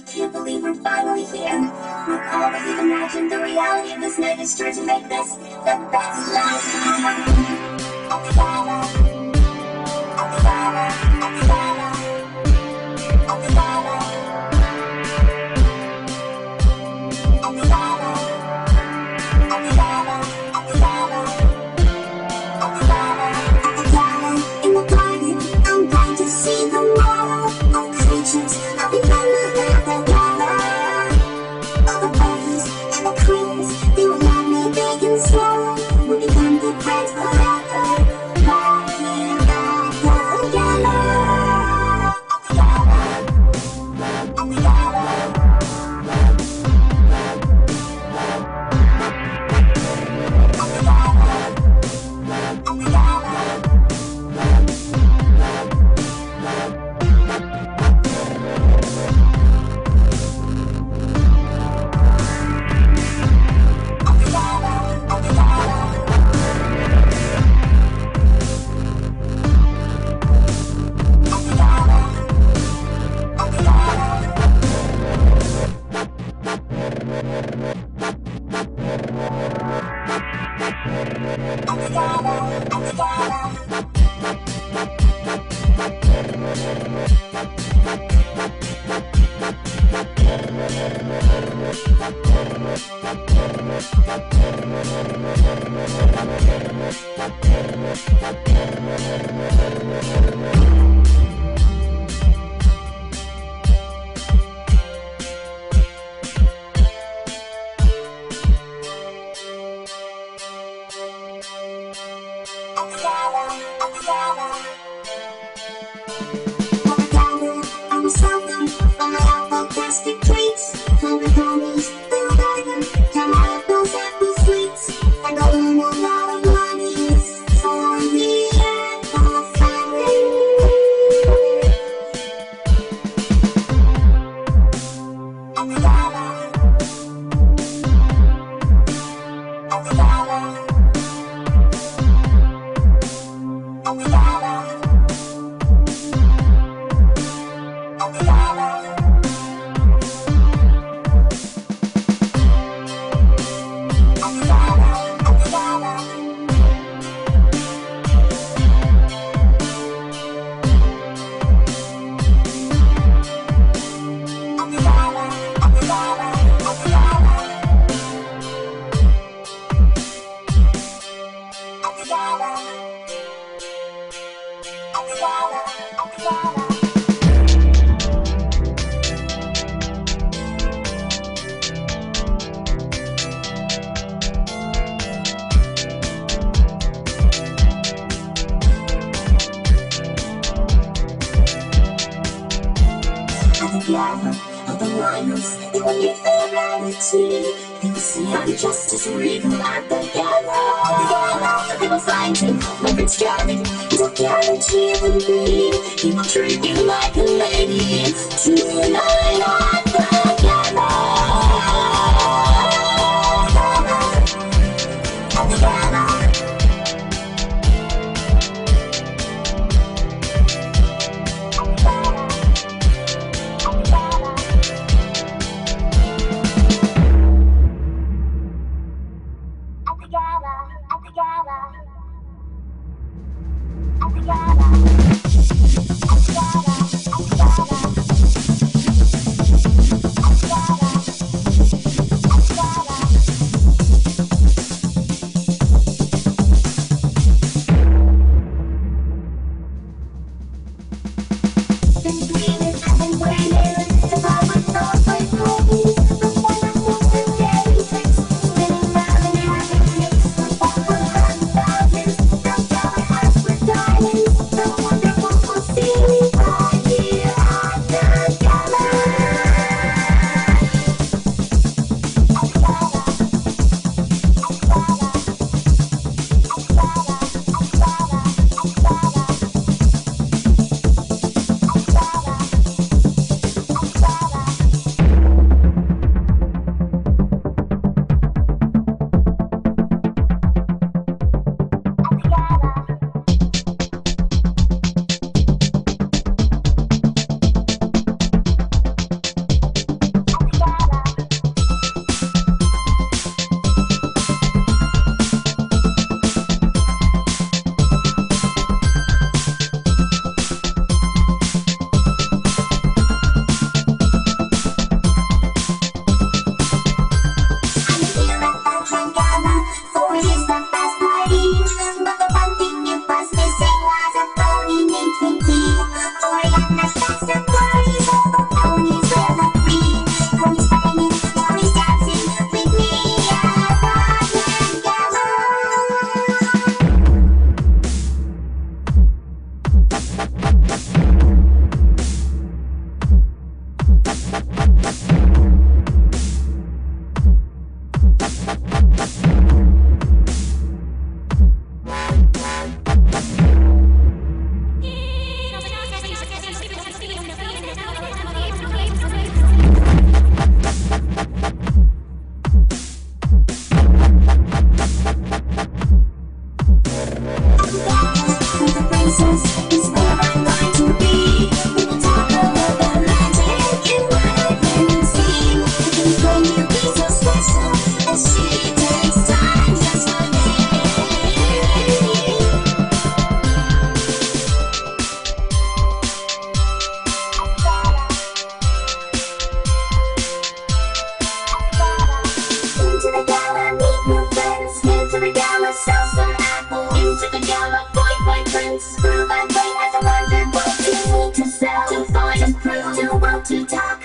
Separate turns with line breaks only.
Do you believe we're finally here? Recall that we imagined the reality of this night is true to make this the best life ever. Upsala, Upsala, Upsala, Upsala, Upsala, Upsala, Upsala, Upsala, Upsala. In the garden, I'm going to see the world of creatures of eternal together. All the birdies and the creams, they will love me big and slow. We'll become good friends forever. Right here, right together. Upsala, Upsala.
Of the miners, they will meet their reality. They will see our justice and evil at together. They will find him like it's Gavin. He will guarantee it will be. He will treat you like a lady. Tonight at together. the top.